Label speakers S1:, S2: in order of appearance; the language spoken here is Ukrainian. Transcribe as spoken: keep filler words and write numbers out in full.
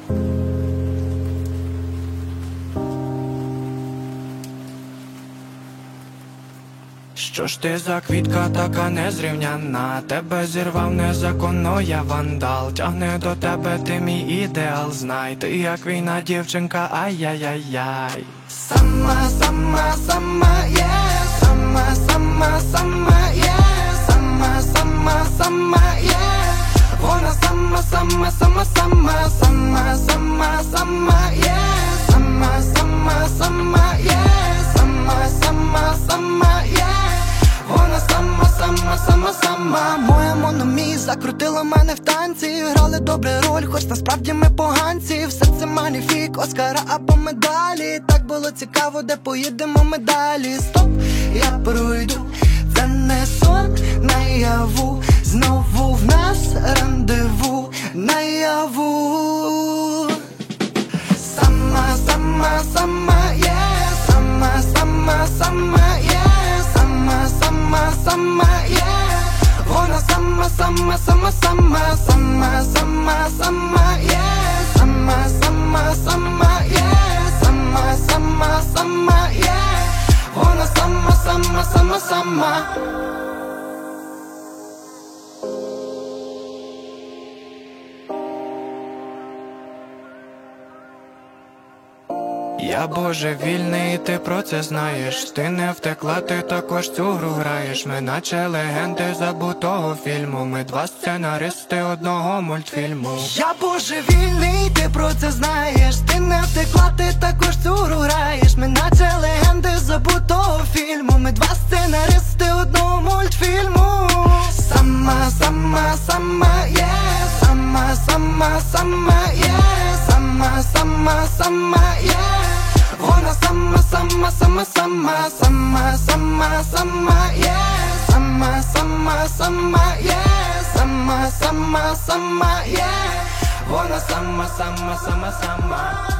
S1: Що ж ти за квітка така незрівняна? Тебе зірвав незаконно, я вандал. Тягне до тебе ти мій ідеал, знай. Ти як війна дівчинка, ай-яй-яй-яй.
S2: Сама, сама, сама, є, сама, сама, сама, є, сама, сама, сама, є. Вона сама, сама, сама, сама, сама, сама, сама, є, сама, сама, сама, є, сама, сама, сама, є. Вона сама, сама, сама, сама. Моя мономі закрутила мене в танці. Грали добре роль, хоч насправді ми поганці. В серці маніфік, Оскара або медалі. Так було цікаво, де поїдемо ми далі. Стоп, я пройду, це не сон наяву. Знову в нас рандеву наяву. Сама, сама, сама, є, сама, сама, сама, є, сама, сама, сама, є. Вона сама, сама, сама, сама, сама, сама, сама, є, сама, сама, сама, є, сама, сама, сама, є. Вона сама, сама, сама, сама.
S1: Я божевільний, і ти про це знаєш. Ти не втекла, ти також цю гру граєш. Ми наче легенди забутого фільму. Ми два сценаристи одного мультфільму.
S2: Я божевільний, ти про це знаєш. Ти не втекла, ти також цю гру граєш. Ми наче легенди забутого фільму. Ми два сценаристи одного мультфільму. Сама, сама, сама, є, сама, сама, сама, є, сама, сама, сама, є. Вона сама, сама, сама, сама, сама, сама, сама, є, сама, сама, сама, є, сама, сама, сама, є. Вона сама, сама, сама, сама.